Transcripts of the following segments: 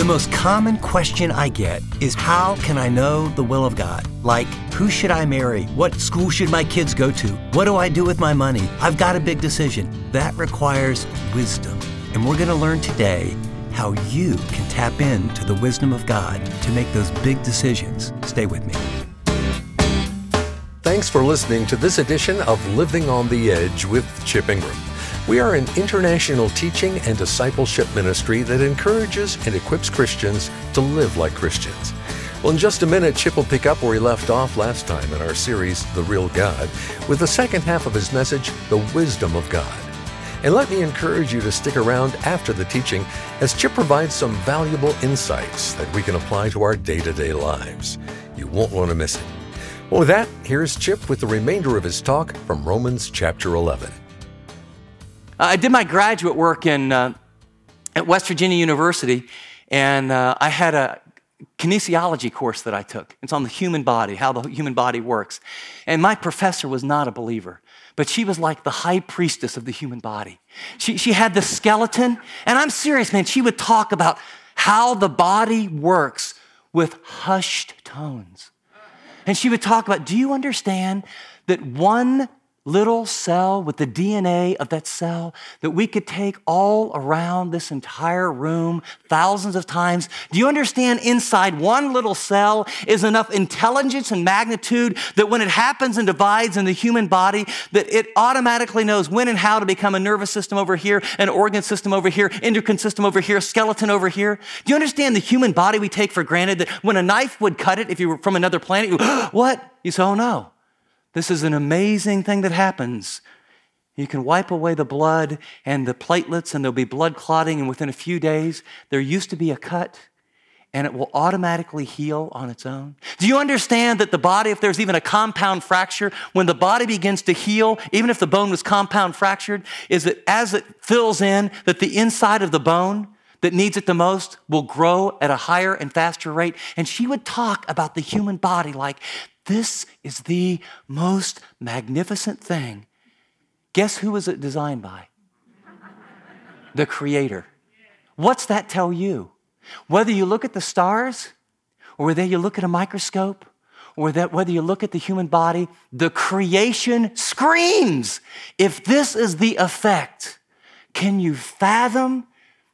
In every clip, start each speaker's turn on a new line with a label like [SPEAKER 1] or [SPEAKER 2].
[SPEAKER 1] The most common question I get is, how can I know the will of God? Like, who should I marry? What school should my kids go to? What do I do with my money? I've got a big decision. That requires wisdom. And we're going to learn today how you can tap into the wisdom of God to make those big decisions. Stay with me.
[SPEAKER 2] Thanks for listening to this edition of Living on the Edge with Chip Ingram. We are an international teaching and discipleship ministry that encourages and equips Christians to live like Christians. Well, in just a minute, Chip will pick up where he left off last time in our series, The Real God, with the second half of his message, The Wisdom of God. And let me encourage you to stick around after the teaching as Chip provides some valuable insights that we can apply to our day-to-day lives. You won't want to miss it. Well, with that, here's Chip with the remainder of his talk from Romans chapter 11.
[SPEAKER 3] I did my graduate work at West Virginia University, and I had a kinesiology course that I took. It's on the human body, how the human body works. And my professor was not a believer, but she was like the high priestess of the human body. She had the skeleton, and I'm serious, man. She would talk about how the body works with hushed tones. And she would talk about, do you understand that one little cell with the DNA of that cell that we could take all around this entire room thousands of times? Do you understand inside one little cell is enough intelligence and magnitude that when it happens and divides in the human body, that it automatically knows when and how to become a nervous system over here, an organ system over here, endocrine system over here, skeleton over here? Do you understand the human body we take for granted, that when a knife would cut it, if you were from another planet, you go, what? You say, oh no. This is an amazing thing that happens. You can wipe away the blood and the platelets, and there'll be blood clotting, and within a few days, there used to be a cut, and it will automatically heal on its own. Do you understand that the body, if there's even a compound fracture, when the body begins to heal, even if the bone was compound fractured, is that as it fills in, that the inside of the bone that needs it the most will grow at a higher and faster rate? And she would talk about the human body like, this is the most magnificent thing. Guess who was it designed by? The Creator. What's that tell you? Whether you look at the stars, or whether you look at a microscope, or whether you look at the human body, the creation screams. If this is the effect, can you fathom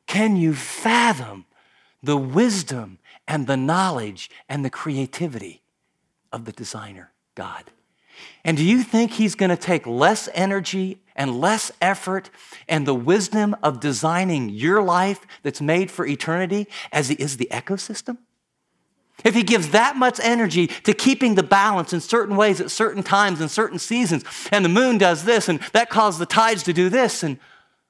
[SPEAKER 3] the wisdom and the knowledge and the creativity of the designer, God? And do you think he's going to take less energy and less effort and the wisdom of designing your life that's made for eternity as he is the ecosystem? If he gives that much energy to keeping the balance in certain ways at certain times and certain seasons, and the moon does this, and that causes the tides to do this, and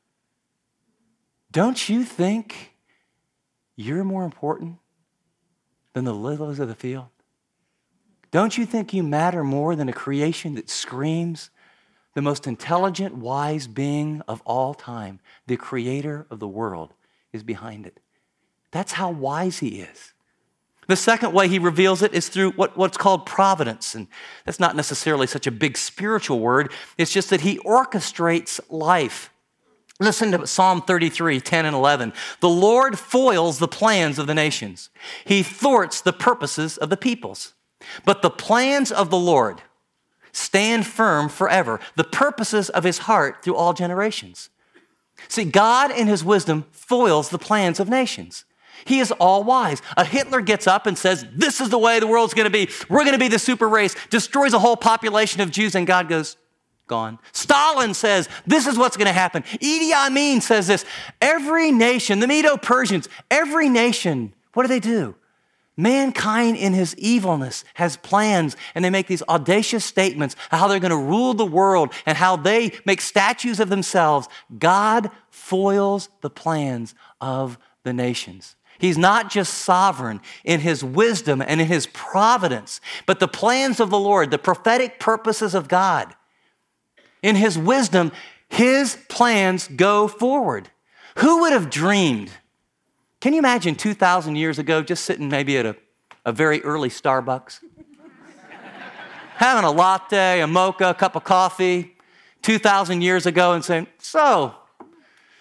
[SPEAKER 3] don't you think you're more important than the lilies of the field? Don't you think you matter more than a creation that screams the most intelligent, wise being of all time, the creator of the world, is behind it? That's how wise he is. The second way he reveals it is through what's called providence. And that's not necessarily such a big spiritual word. It's just that he orchestrates life. Listen to Psalm 33, 10 and 11. The Lord foils the plans of the nations. He thwarts the purposes of the peoples. But the plans of the Lord stand firm forever, the purposes of his heart through all generations. See, God in his wisdom foils the plans of nations. He is all wise. A Hitler gets up and says, this is the way the world's going to be. We're going to be the super race, destroys a whole population of Jews, and God goes, gone. Stalin says, this is what's going to happen. Idi Amin says this. Every nation, the Medo-Persians, every nation, what do? Mankind in his evilness has plans, and they make these audacious statements how they're going to rule the world and how they make statues of themselves. God foils the plans of the nations. He's not just sovereign in his wisdom and in his providence, but the plans of the Lord, the prophetic purposes of God. In his wisdom, his plans go forward. Who would have dreamed? Can you imagine 2,000 years ago, just sitting maybe at a very early Starbucks, having a latte, a mocha, a cup of coffee, 2,000 years ago, and saying, so,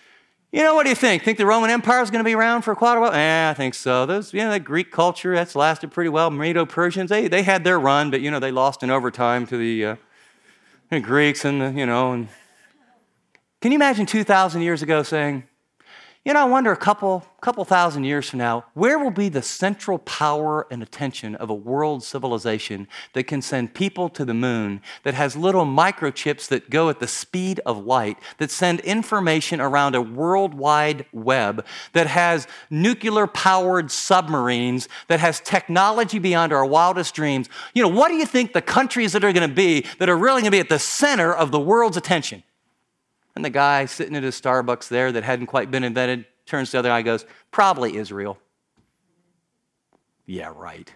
[SPEAKER 3] What do you think? Think the Roman Empire is going to be around for quite a while? I think so. That Greek culture, that's lasted pretty well. Medo-Persians, they had their run, but, they lost in overtime to the Greeks and, and can you imagine 2,000 years ago saying, I wonder a couple thousand years from now, where will be the central power and attention of a world civilization that can send people to the moon, that has little microchips that go at the speed of light, that send information around a worldwide web, that has nuclear-powered submarines, that has technology beyond our wildest dreams? What do you think the countries that are going to be, that are really going to be at the center of the world's attention? And the guy sitting at his Starbucks there that hadn't quite been invented turns to the other guy and goes, probably Israel. Yeah, right.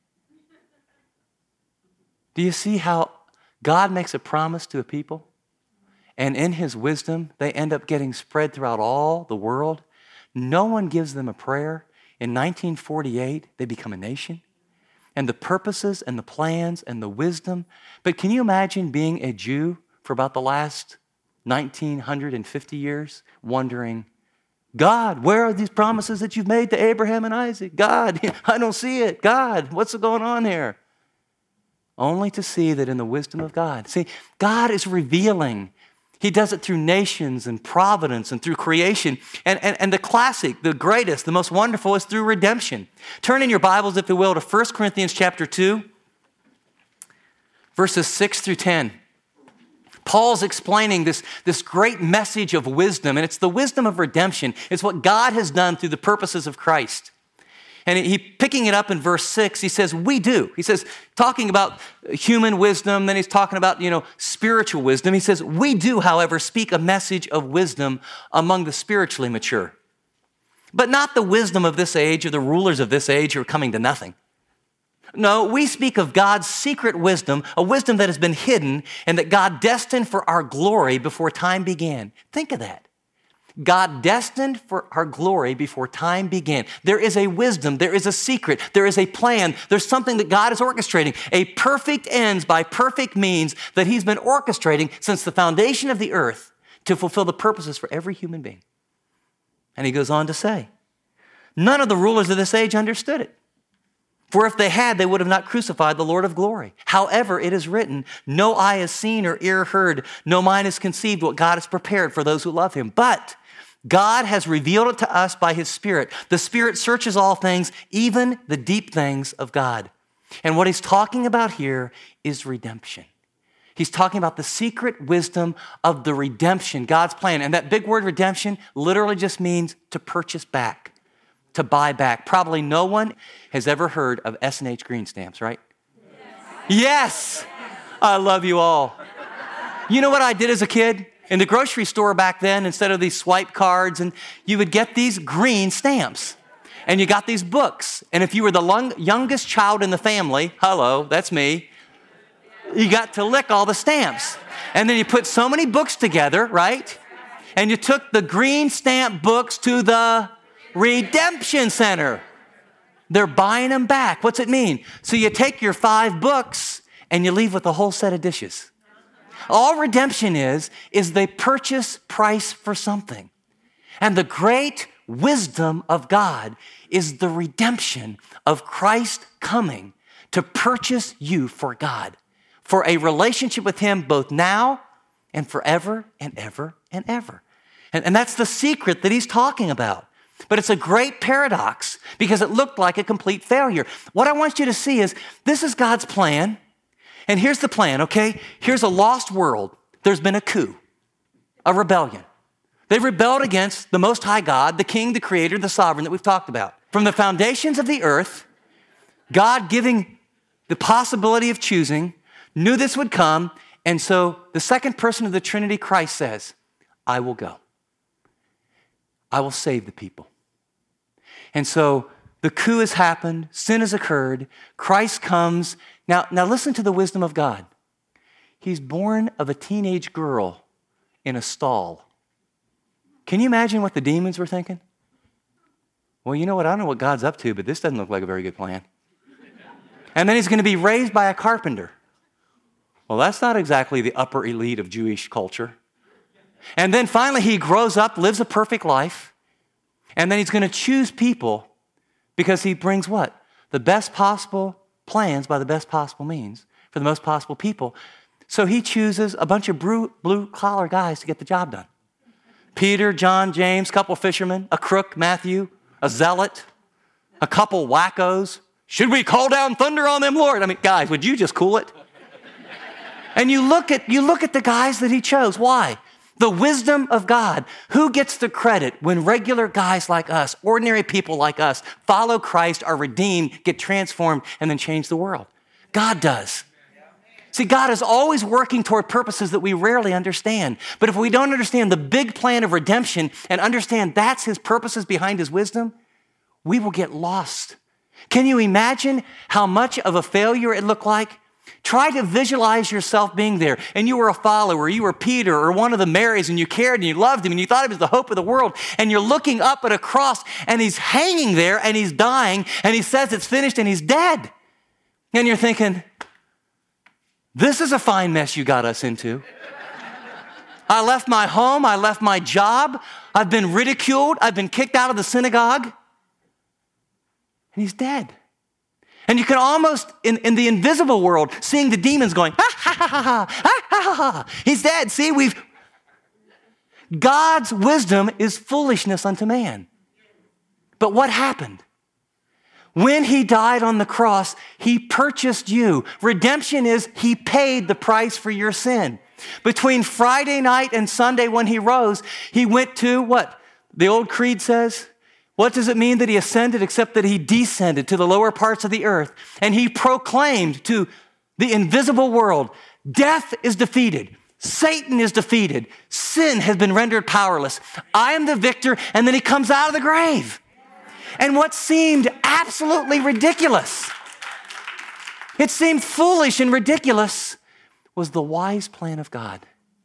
[SPEAKER 3] Do you see how God makes a promise to a people? And in his wisdom, they end up getting spread throughout all the world. No one gives them a prayer. In 1948, they become a nation. And the purposes and the plans and the wisdom. But can you imagine being a Jew for about the last 1950 years, wondering, God, where are these promises that you've made to Abraham and Isaac? God, I don't see it. God, what's going on here? Only to see that in the wisdom of God. See, God is revealing. He does it through nations and providence and through creation. And the classic, the greatest, the most wonderful is through redemption. Turn in your Bibles, if you will, to 1 Corinthians chapter 2, verses 6 through 10. Paul's explaining this great message of wisdom, and it's the wisdom of redemption. It's what God has done through the purposes of Christ. And he picking it up in verse 6, he says, we do. He says, talking about human wisdom, then he's talking about, spiritual wisdom. He says, we do, however, speak a message of wisdom among the spiritually mature. But not the wisdom of this age or the rulers of this age who are coming to nothing. No, we speak of God's secret wisdom, a wisdom that has been hidden and that God destined for our glory before time began. Think of that. God destined for our glory before time began. There is a wisdom, there is a secret, there is a plan, there's something that God is orchestrating. A perfect ends by perfect means that he's been orchestrating since the foundation of the earth to fulfill the purposes for every human being. And he goes on to say, none of the rulers of this age understood it. For if they had, they would have not crucified the Lord of glory. However, it is written, no eye has seen or ear heard, no mind has conceived what God has prepared for those who love him. But God has revealed it to us by his Spirit. The Spirit searches all things, even the deep things of God. And what he's talking about here is redemption. He's talking about the secret wisdom of the redemption, God's plan. And that big word redemption literally just means to purchase back, to buy back. Probably no one has ever heard of S&H green stamps, right? Yes. I love you all. You know what I did as a kid? In the grocery store back then, instead of these swipe cards, and you would get these green stamps. And you got these books. And if you were the youngest child in the family, hello, that's me, you got to lick all the stamps. And then you put so many books together, right? And you took the green stamp books to the redemption center. They're buying them back. What's it mean? So you take your 5 books and you leave with a whole set of dishes. All redemption is the purchase price for something. And the great wisdom of God is the redemption of Christ coming to purchase you for God, for a relationship with him both now and forever and ever and ever. And that's the secret that he's talking about. But it's a great paradox because it looked like a complete failure. What I want you to see is this is God's plan. And here's the plan, okay? Here's a lost world. There's been a coup, a rebellion. They've rebelled against the Most High God, the King, the Creator, the Sovereign that we've talked about. From the foundations of the earth, God giving the possibility of choosing, knew this would come, and so the second person of the Trinity, Christ, says, I will go. I will save the people. And so the coup has happened, sin has occurred, Christ comes. Now listen to the wisdom of God. He's born of a teenage girl in a stall. Can you imagine what the demons were thinking? Well, you know what? I don't know what God's up to, but this doesn't look like a very good plan. And then he's going to be raised by a carpenter. Well, that's not exactly the upper elite of Jewish culture. And then finally he grows up, lives a perfect life, and then he's going to choose people because he brings what? The best possible plans by the best possible means for the most possible people. So he chooses a bunch of blue-collar guys to get the job done. Peter, John, James, a couple fishermen, a crook, Matthew, a zealot, a couple wackos. Should we call down thunder on them, Lord? I mean, guys, would you just cool it? And you look at the guys that he chose. Why? The wisdom of God. Who gets the credit when regular guys like us, ordinary people like us, follow Christ, are redeemed, get transformed, and then change the world? God does. See, God is always working toward purposes that we rarely understand. But if we don't understand the big plan of redemption and understand that's his purposes behind his wisdom, we will get lost. Can you imagine how much of a failure it looked like? Try to visualize yourself being there, and you were a follower, you were Peter or one of the Marys, and you cared and you loved him and you thought he was the hope of the world, and you're looking up at a cross and he's hanging there and he's dying and he says it's finished and he's dead. And you're thinking, this is a fine mess you got us into. I left my home, I left my job, I've been ridiculed, I've been kicked out of the synagogue, and he's dead. And you can almost, in the invisible world, seeing the demons going, ha, ha, ha, ha, ha, ha, ha, ha. He's dead. See, God's wisdom is foolishness unto man. But what happened? When he died on the cross, he purchased you. Redemption is he paid the price for your sin. Between Friday night and Sunday when he rose, he went to what? The old creed says, what does it mean that he ascended except that he descended to the lower parts of the earth? And he proclaimed to the invisible world, death is defeated. Satan is defeated. Sin has been rendered powerless. I am the victor. And then he comes out of the grave. And what seemed absolutely ridiculous, it seemed foolish and ridiculous, was the wise plan of God.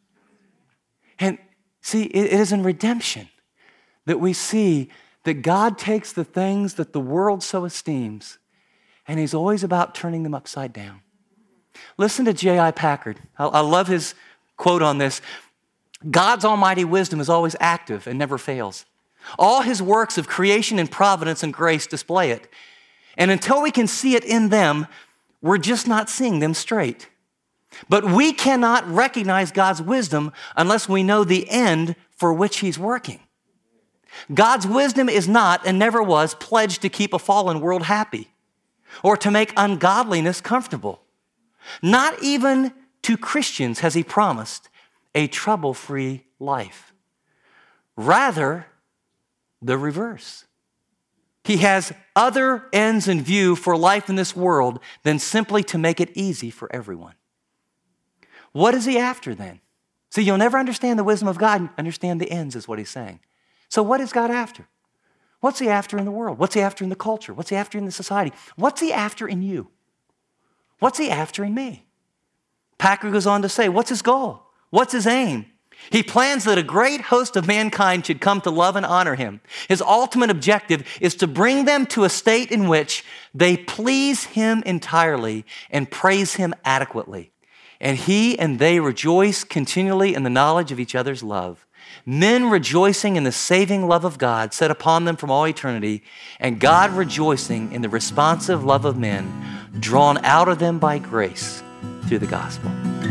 [SPEAKER 3] And see, it is in redemption that we see that God takes the things that the world so esteems, and he's always about turning them upside down. Listen to J.I. Packard. I love his quote on this. God's almighty wisdom is always active and never fails. All his works of creation and providence and grace display it. And until we can see it in them, we're just not seeing them straight. But we cannot recognize God's wisdom unless we know the end for which he's working. God's wisdom is not and never was pledged to keep a fallen world happy or to make ungodliness comfortable. Not even to Christians has he promised a trouble-free life. Rather, the reverse. He has other ends in view for life in this world than simply to make it easy for everyone. What is he after then? See, you'll never understand the wisdom of God and understand the ends is what he's saying. So what is God after? What's he after in the world? What's he after in the culture? What's he after in the society? What's he after in you? What's he after in me? Packer goes on to say, what's his goal? What's his aim? He plans that a great host of mankind should come to love and honor him. His ultimate objective is to bring them to a state in which they please him entirely and praise him adequately. And he and they rejoice continually in the knowledge of each other's love. Men rejoicing in the saving love of God set upon them from all eternity, and God rejoicing in the responsive love of men drawn out of them by grace through the gospel.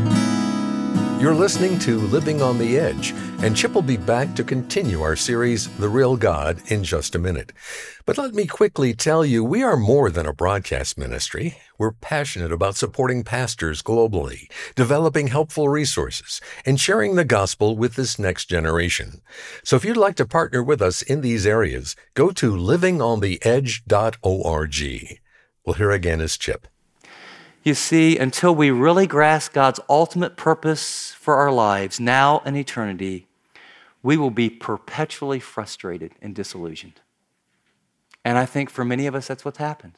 [SPEAKER 2] You're listening to Living on the Edge, and Chip will be back to continue our series, The Real God, in just a minute. But let me quickly tell you, we are more than a broadcast ministry. We're passionate about supporting pastors globally, developing helpful resources, and sharing the gospel with this next generation. So if you'd like to partner with us in these areas, go to livingontheedge.org. Well, here again is Chip.
[SPEAKER 3] You see, until we really grasp God's ultimate purpose for our lives, now and eternity, we will be perpetually frustrated and disillusioned. And I think for many of us, that's what's happened.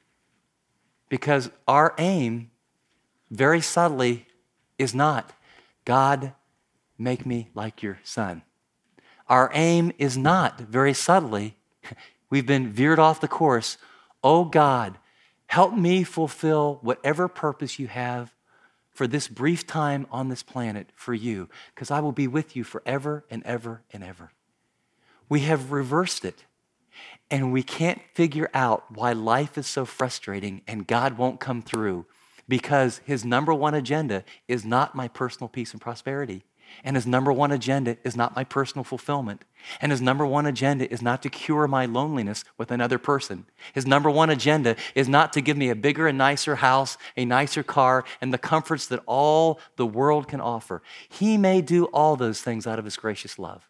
[SPEAKER 3] Because our aim, very subtly, is not, God, make me like your son. Our aim is not, very subtly, we've been veered off the course, oh God, help me fulfill whatever purpose you have for this brief time on this planet for you, because I will be with you forever and ever and ever. We have reversed it, and we can't figure out why life is so frustrating and God won't come through, because his number one agenda is not my personal peace and prosperity. And his number one agenda is not my personal fulfillment. And his number one agenda is not to cure my loneliness with another person. His number one agenda is not to give me a bigger and nicer house, a nicer car, and the comforts that all the world can offer. He may do all those things out of his gracious love.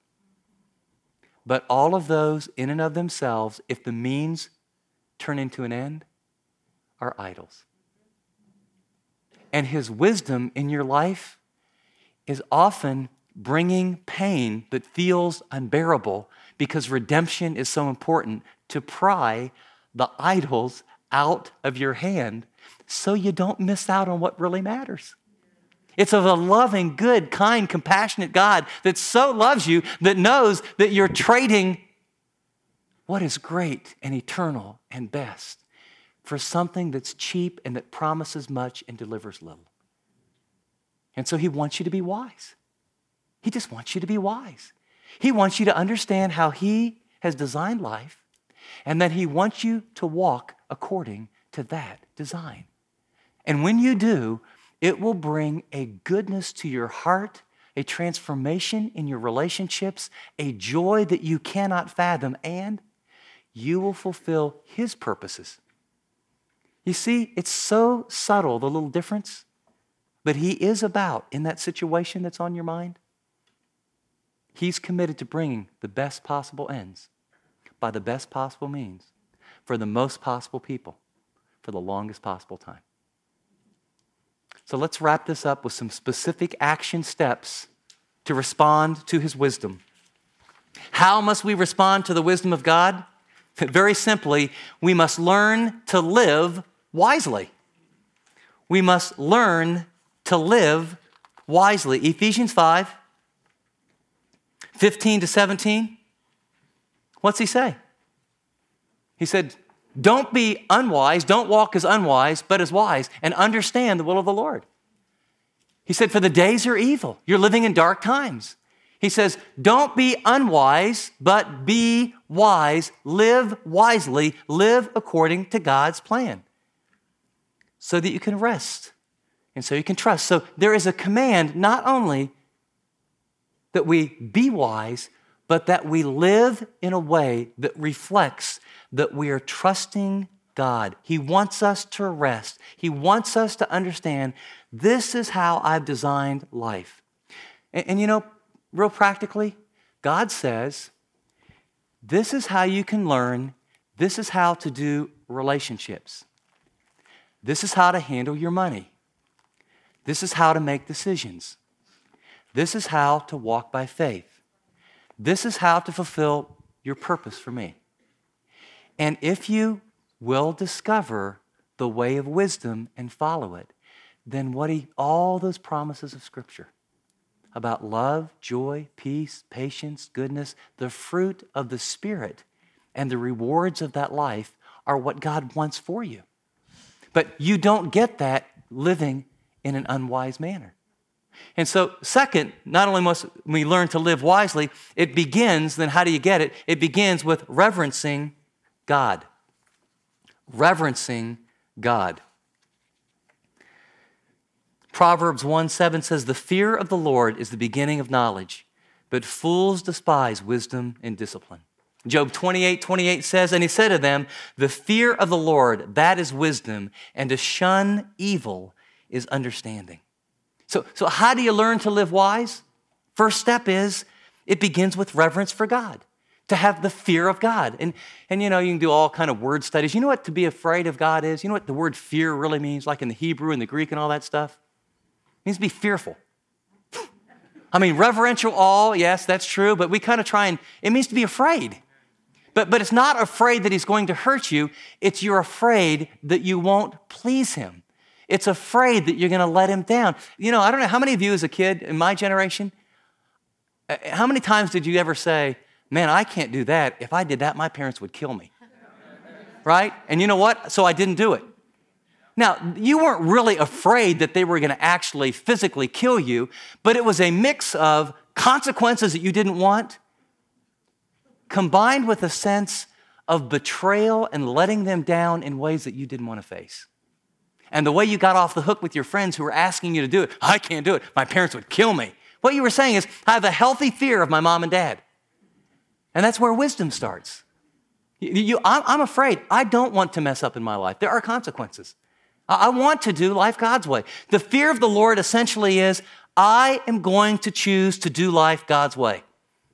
[SPEAKER 3] But all of those in and of themselves, if the means turn into an end, are idols. And his wisdom in your life is often bringing pain that feels unbearable, because redemption is so important, to pry the idols out of your hand so you don't miss out on what really matters. It's of a loving, good, kind, compassionate God that so loves you, that knows that you're trading what is great and eternal and best for something that's cheap and that promises much and delivers little. And so he wants you to be wise. He just wants you to be wise. He wants you to understand how he has designed life, and that he wants you to walk according to that design. And when you do, it will bring a goodness to your heart, a transformation in your relationships, a joy that you cannot fathom, and you will fulfill his purposes. You see, it's so subtle, the little difference. But he is about, in that situation that's on your mind, he's committed to bringing the best possible ends by the best possible means for the most possible people for the longest possible time. So let's wrap this up with some specific action steps to respond to his wisdom. How must we respond to the wisdom of God? Very simply, we must learn to live wisely. We must learn to live wisely. Ephesians 5, 15 to 17. What's he say? He said, don't be unwise, don't walk as unwise, but as wise, and understand the will of the Lord. He said, for the days are evil. You're living in dark times. He says, don't be unwise, but be wise. Live wisely. Live according to God's plan so that you can rest and so you can trust. So there is a command not only that we be wise, but that we live in a way that reflects that we are trusting God. He wants us to rest. He wants us to understand this is how I've designed life. And you know, real practically, God says, this is how you can learn. This is how to do relationships. This is how to handle your money. This is how to make decisions. This is how to walk by faith. This is how to fulfill your purpose for me. And if you will discover the way of wisdom and follow it, then all those promises of Scripture about love, joy, peace, patience, goodness, the fruit of the Spirit and the rewards of that life are what God wants for you. But you don't get that living in an unwise manner. And so, second, not only must we learn to live wisely, it begins, then how do you get it? It begins with reverencing God. Reverencing God. Proverbs 1:7 says, the fear of the Lord is the beginning of knowledge, but fools despise wisdom and discipline. Job 28:28 says, and he said to them, the fear of the Lord, that is wisdom, and to shun evil is understanding. So how do you learn to live wise? First step is, it begins with reverence for God, to have the fear of God. And you know, you can do all kind of word studies. You know what to be afraid of God is? You know what the word fear really means, like in the Hebrew and the Greek and all that stuff? It means to be fearful. I mean, reverential awe, yes, that's true, but we kind of it means to be afraid. But it's not afraid that he's going to hurt you. It's you're afraid that you won't please him. It's afraid that you're going to let him down. You know, I don't know, how many of you as a kid in my generation, how many times did you ever say, man, I can't do that. If I did that, my parents would kill me. Right? And you know what? So I didn't do it. Now, you weren't really afraid that they were going to actually physically kill you, but it was a mix of consequences that you didn't want, combined with a sense of betrayal and letting them down in ways that you didn't want to face. And the way you got off the hook with your friends who were asking you to do it, I can't do it, my parents would kill me. What you were saying is, I have a healthy fear of my mom and dad. And that's where wisdom starts. I'm afraid. I don't want to mess up in my life. There are consequences. I want to do life God's way. The fear of the Lord essentially is, I am going to choose to do life God's way.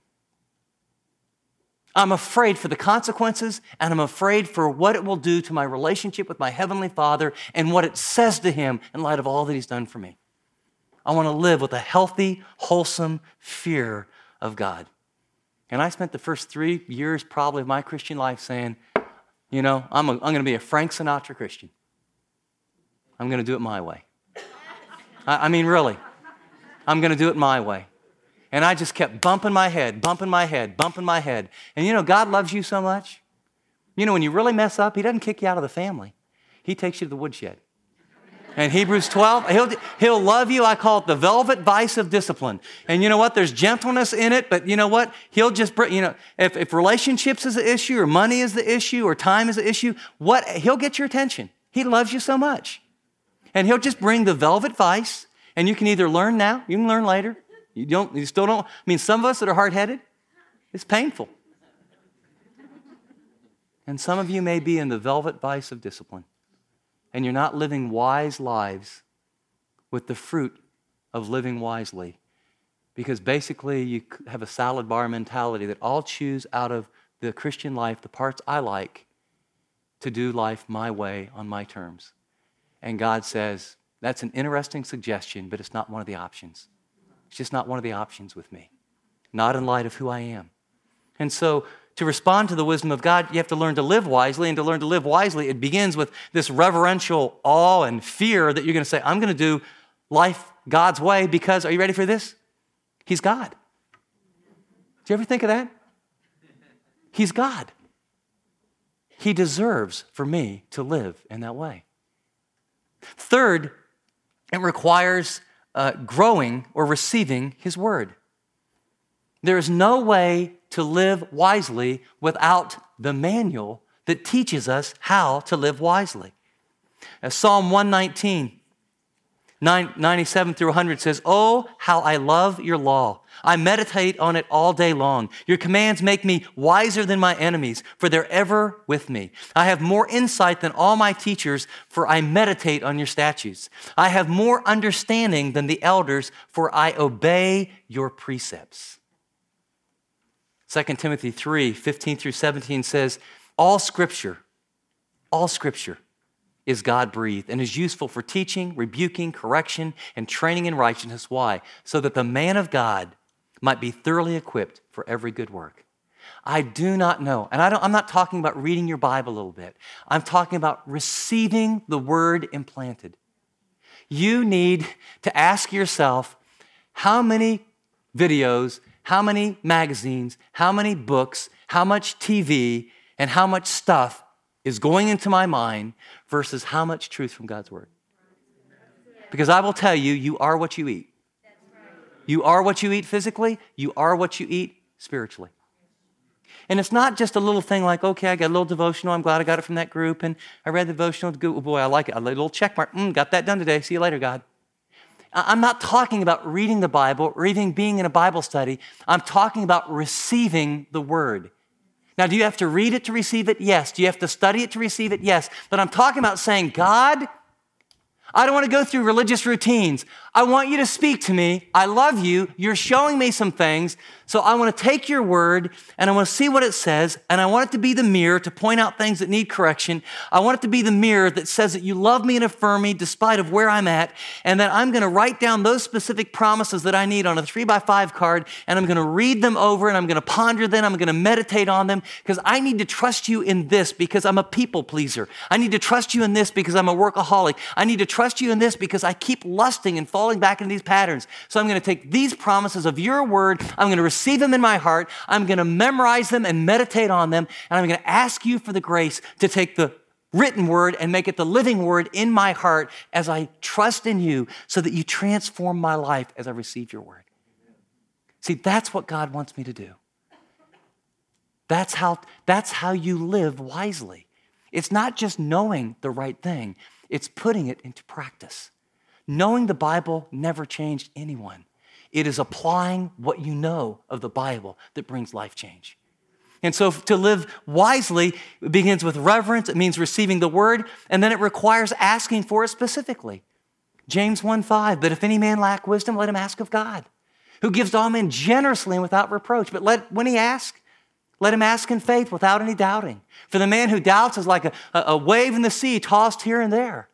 [SPEAKER 3] I'm afraid for the consequences, and I'm afraid for what it will do to my relationship with my Heavenly Father and what it says to Him in light of all that He's done for me. I want to live with a healthy, wholesome fear of God. And I spent the first 3 years probably of my Christian life saying, I'm going to be a Frank Sinatra Christian. I'm going to do it my way. I mean, really. I'm going to do it my way. And I just kept bumping my head. And God loves you so much. When you really mess up, He doesn't kick you out of the family. He takes you to the woodshed. And Hebrews 12, he'll love you. I call it the velvet vice of discipline. And you know what? There's gentleness in it, but you know what? He'll just bring, if relationships is the issue or money is the issue or time is the issue, he'll get your attention. He loves you so much. And He'll just bring the velvet vice, and you can either learn now, you can learn later. You still don't. I mean, some of us that are hard-headed, it's painful. And some of you may be in the velvet vice of discipline, and you're not living wise lives with the fruit of living wisely, because basically you have a salad bar mentality that I'll choose out of the Christian life the parts I like to do life my way on my terms. And God says, that's an interesting suggestion, but it's not one of the options. It's just not one of the options with me, not in light of who I am. And so to respond to the wisdom of God, you have to learn to live wisely. And to learn to live wisely, it begins with this reverential awe and fear that you're going to say, I'm going to do life God's way because, are you ready for this? He's God. Do you ever think of that? He's God. He deserves for me to live in that way. Third, it requires growing or receiving His word. There is no way to live wisely without the manual that teaches us how to live wisely. As Psalm 119, 97 through 100 says, "Oh, how I love your law. I meditate on it all day long. Your commands make me wiser than my enemies, for they're ever with me. I have more insight than all my teachers, for I meditate on your statutes. I have more understanding than the elders, for I obey your precepts." 2 Timothy 3, 15 through 17 says, all scripture is God-breathed and is useful for teaching, rebuking, correction, and training in righteousness. Why? So that the man of God might be thoroughly equipped for every good work. I do not know, and I'm not talking about reading your Bible a little bit. I'm talking about receiving the word implanted. You need to ask yourself, how many videos, how many magazines, how many books, how much TV, and how much stuff is going into my mind versus how much truth from God's word? Because I will tell you, you are what you eat. You are what you eat physically. You are what you eat spiritually. And it's not just a little thing like, okay, I got a little devotional. I'm glad I got it from that group. And I read the devotional. Oh boy, I like it. A little check mark. Got that done today. See you later, God. I'm not talking about reading the Bible or even being in a Bible study. I'm talking about receiving the word. Now, do you have to read it to receive it? Yes. Do you have to study it to receive it? Yes. But I'm talking about saying, God, I don't want to go through religious routines. I want you to speak to me. I love you. You're showing me some things. So I want to take your word and I want to see what it says. And I want it to be the mirror to point out things that need correction. I want it to be the mirror that says that you love me and affirm me despite of where I'm at. And that I'm going to write down those specific promises that I need on a 3x5 card. And I'm going to read them over and I'm going to ponder them. I'm going to meditate on them because I need to trust you in this because I'm a people pleaser. I need to trust you in this because I'm a workaholic. I need to trust you in this because I keep lusting and falling back into these patterns. So I'm going to take these promises of your word. I'm going to receive them in my heart. I'm going to memorize them and meditate on them. And I'm going to ask you for the grace to take the written word and make it the living word in my heart as I trust in you so that you transform my life as I receive your word. See, that's what God wants me to do. That's how you live wisely. It's not just knowing the right thing, it's putting it into practice. Knowing the Bible never changed anyone. It is applying what you know of the Bible that brings life change. And so to live wisely begins with reverence. It means receiving the word, and then it requires asking for it specifically. James 1:5, but if any man lack wisdom, let him ask of God, who gives to all men generously and without reproach. But when he asks, let him ask in faith without any doubting. For the man who doubts is like a wave in the sea tossed here and there.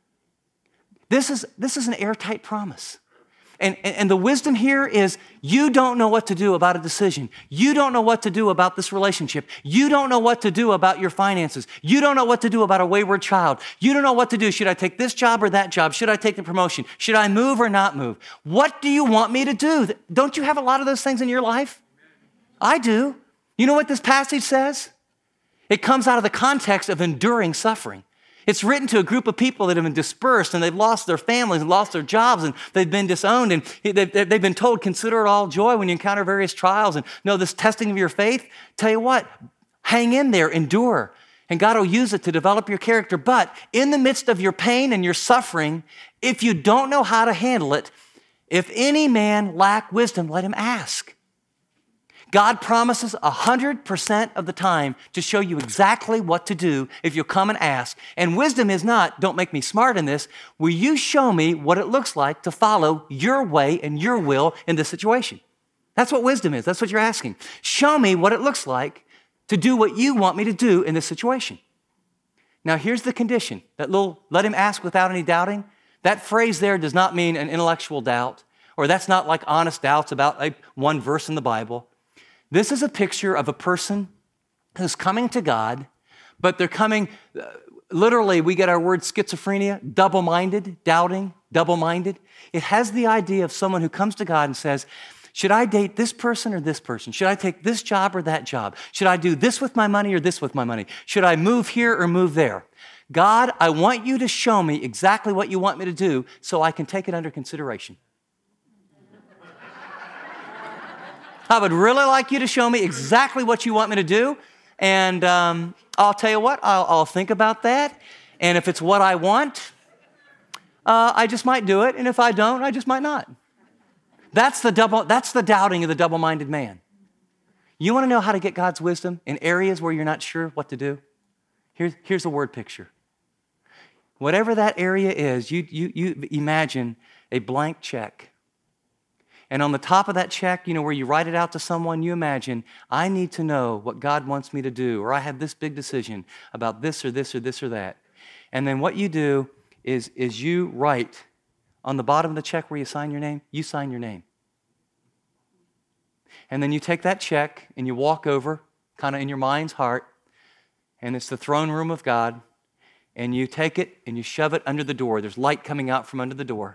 [SPEAKER 3] This is an airtight promise. And the wisdom here is you don't know what to do about a decision. You don't know what to do about this relationship. You don't know what to do about your finances. You don't know what to do about a wayward child. You don't know what to do. Should I take this job or that job? Should I take the promotion? Should I move or not move? What do you want me to do? Don't you have a lot of those things in your life? I do. You know what this passage says? It comes out of the context of enduring suffering. It's written to a group of people that have been dispersed and they've lost their families and lost their jobs and they've been disowned and they've been told, consider it all joy when you encounter various trials and know this testing of your faith. Tell you what, hang in there, endure, and God will use it to develop your character. But in the midst of your pain and your suffering, if you don't know how to handle it, if any man lack wisdom, let him ask. God promises 100% of the time to show you exactly what to do if you'll come and ask. And wisdom is not, don't make me smart in this, will you show me what it looks like to follow your way and your will in this situation? That's what wisdom is. That's what you're asking. Show me what it looks like to do what you want me to do in this situation. Now, here's the condition. That little, let him ask without any doubting. That phrase there does not mean an intellectual doubt, or that's not like honest doubts about one verse in the Bible. This is a picture of a person who's coming to God, but they're coming, literally, we get our word schizophrenia, double-minded, doubting, double-minded. It has the idea of someone who comes to God and says, should I date this person or this person? Should I take this job or that job? Should I do this with my money or this with my money? Should I move here or move there? God, I want you to show me exactly what you want me to do so I can take it under consideration. I would really like you to show me exactly what you want me to do. And I'll tell you what, I'll think about that. And if it's what I want, I just might do it. And if I don't, I just might not. That's the doubting of the double-minded man. You want to know how to get God's wisdom in areas where you're not sure what to do? Here's a word picture. Whatever that area is, you imagine a blank check. And on the top of that check, where you write it out to someone, you imagine, I need to know what God wants me to do, or I have this big decision about this or this or this or that. And then what you do is you write on the bottom of the check where you sign your name, you sign your name. And then you take that check and you walk over, kind of in your mind's heart, and it's the throne room of God, and you take it and you shove it under the door. There's light coming out from under the door.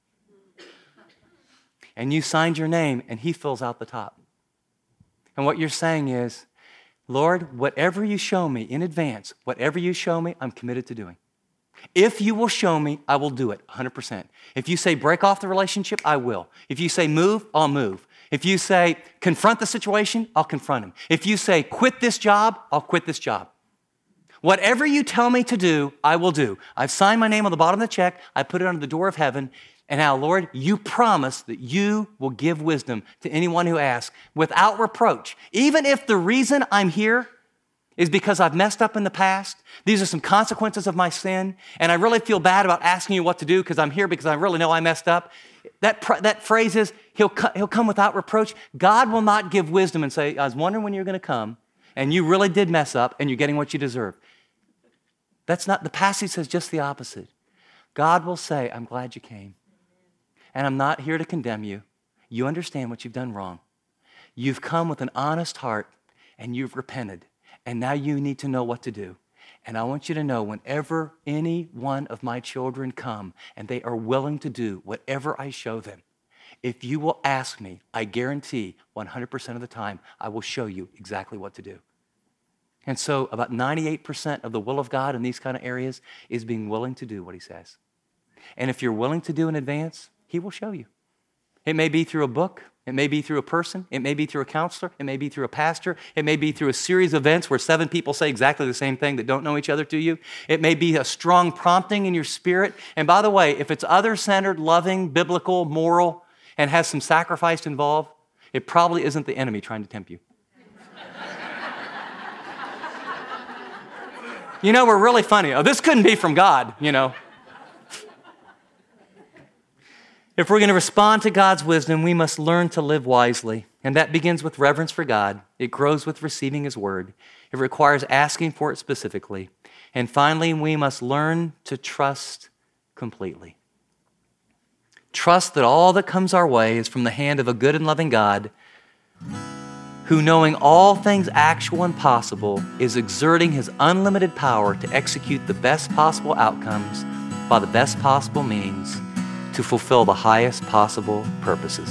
[SPEAKER 3] And you signed your name, and he fills out the top. And what you're saying is, Lord, whatever you show me in advance, whatever you show me, I'm committed to doing. If you will show me, I will do it 100%. If you say break off the relationship, I will. If you say move, I'll move. If you say confront the situation, I'll confront him. If you say quit this job, I'll quit this job. Whatever you tell me to do, I will do. I've signed my name on the bottom of the check. I put it under the door of heaven. And now, Lord, you promise that you will give wisdom to anyone who asks without reproach. Even if the reason I'm here is because I've messed up in the past, these are some consequences of my sin, and I really feel bad about asking you what to do because I'm here because I really know I messed up. That phrase is, he'll come without reproach. God will not give wisdom and say, I was wondering when you're going to come, and you really did mess up, and you're getting what you deserve. That's not, the passage says just the opposite. God will say, I'm glad you came. And I'm not here to condemn you. You understand what you've done wrong. You've come with an honest heart and you've repented. And now you need to know what to do. And I want you to know whenever any one of my children come and they are willing to do whatever I show them, if you will ask me, I guarantee 100% of the time I will show you exactly what to do. And so about 98% of the will of God in these kind of areas is being willing to do what he says. And if you're willing to do in advance, he will show you. It may be through a book. It may be through a person. It may be through a counselor. It may be through a pastor. It may be through a series of events where 7 people say exactly the same thing that don't know each other to you. It may be a strong prompting in your spirit. And by the way, if it's other-centered, loving, biblical, moral, and has some sacrifice involved, it probably isn't the enemy trying to tempt you. You know, we're really funny. Oh, this couldn't be from God, you know. If we're going to respond to God's wisdom, we must learn to live wisely. And that begins with reverence for God. It grows with receiving his word. It requires asking for it specifically. And finally, we must learn to trust completely. Trust that all that comes our way is from the hand of a good and loving God who, knowing all things actual and possible, is exerting his unlimited power to execute the best possible outcomes by the best possible means to fulfill the highest possible purposes.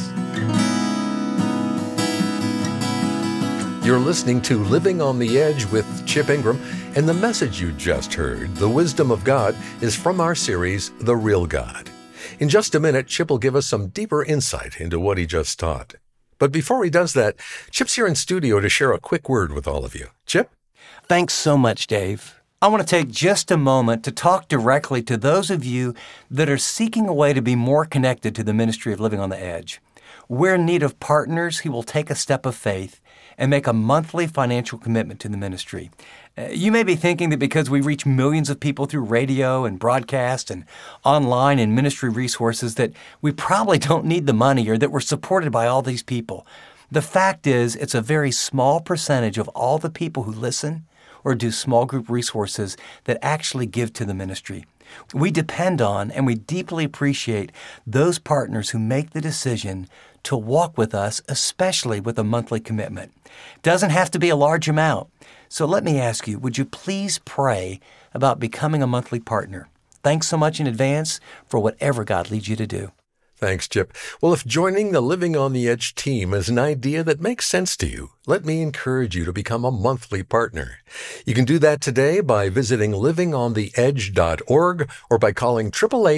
[SPEAKER 2] You're listening to Living on the Edge with Chip Ingram, and the message you just heard, The Wisdom of God, is from our series, The Real God. In just a minute, Chip will give us some deeper insight into what he just taught. But before he does that, Chip's here in studio to share a quick word with all of you. Chip?
[SPEAKER 1] Thanks so much, Dave. I want to take just a moment to talk directly to those of you that are seeking a way to be more connected to the ministry of Living on the Edge. We're in need of partners who will take a step of faith and make a monthly financial commitment to the ministry. You may be thinking that because we reach millions of people through radio and broadcast and online and ministry resources that we probably don't need the money or that we're supported by all these people. The fact is, it's a very small percentage of all the people who listen or do small group resources that actually give to the ministry. We depend on and we deeply appreciate those partners who make the decision to walk with us, especially with a monthly commitment. It doesn't have to be a large amount. So let me ask you, would you please pray about becoming a monthly partner? Thanks so much in advance for whatever God leads you to do.
[SPEAKER 2] Thanks, Chip. Well, if joining the Living on the Edge team is an idea that makes sense to you, let me encourage you to become a monthly partner. You can do that today by visiting livingontheedge.org or by calling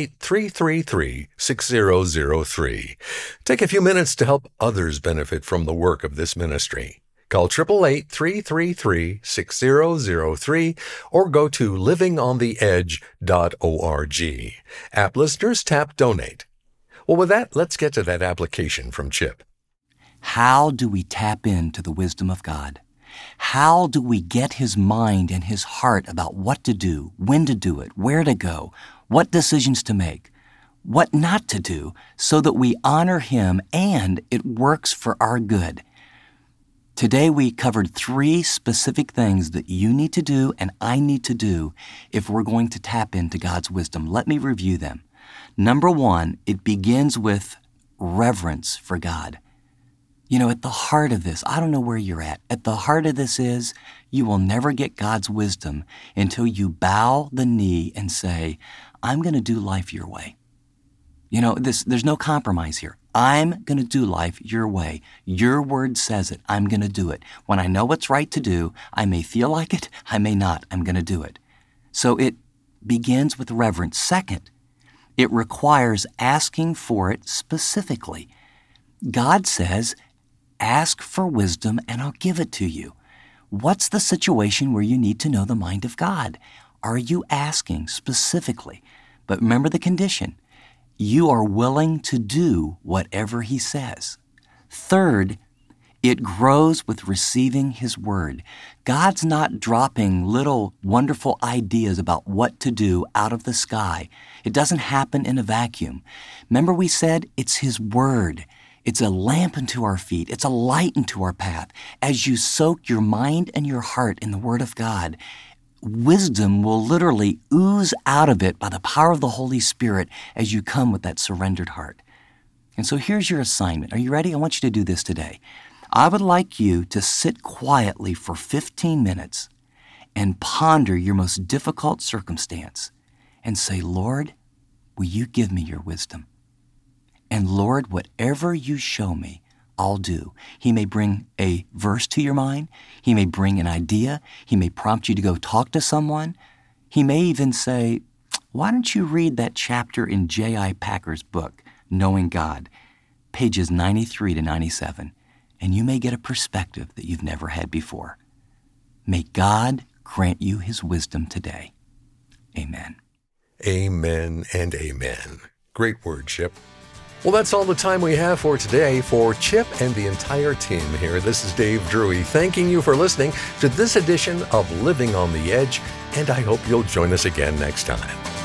[SPEAKER 2] 888-333-6003. Take a few minutes to help others benefit from the work of this ministry. Call 888-333-6003 or go to livingontheedge.org. App listeners, tap Donate. Well, with that, let's get to that application from Chip.
[SPEAKER 1] How do we tap into the wisdom of God? How do we get his mind and his heart about what to do, when to do it, where to go, what decisions to make, what not to do, so that we honor him and it works for our good? Today we covered 3 specific things that you need to do and I need to do if we're going to tap into God's wisdom. Let me review them. Number 1, it begins with reverence for God. You know, at the heart of this, I don't know where you're at the heart of this is you will never get God's wisdom until you bow the knee and say, I'm going to do life your way. You know, there's no compromise here. I'm going to do life your way. Your word says it. I'm going to do it. When I know what's right to do, I may feel like it, I may not. I'm going to do it. So it begins with reverence. Second, it requires asking for it specifically. God says, ask for wisdom and I'll give it to you. What's the situation where you need to know the mind of God? Are you asking specifically? But remember the condition. You are willing to do whatever he says. Third, it grows with receiving his word. God's not dropping little wonderful ideas about what to do out of the sky. It doesn't happen in a vacuum. Remember we said it's his word. It's a lamp unto our feet. It's a light unto our path. As you soak your mind and your heart in the word of God, wisdom will literally ooze out of it by the power of the Holy Spirit as you come with that surrendered heart. And so here's your assignment. Are you ready? I want you to do this today. I would like you to sit quietly for 15 minutes and ponder your most difficult circumstance and say, Lord, will you give me your wisdom? And Lord, whatever you show me, all do. He may bring a verse to your mind. He may bring an idea. He may prompt you to go talk to someone. He may even say, why don't you read that chapter in J.I. Packer's book, Knowing God, pages 93 to 97, and you may get a perspective that you've never had before. May God grant you his wisdom today. Amen.
[SPEAKER 2] Amen and amen. Great word, Chip. Well, that's all the time we have for today. For Chip and the entire team here, this is Dave Drury thanking you for listening to this edition of Living on the Edge, and I hope you'll join us again next time.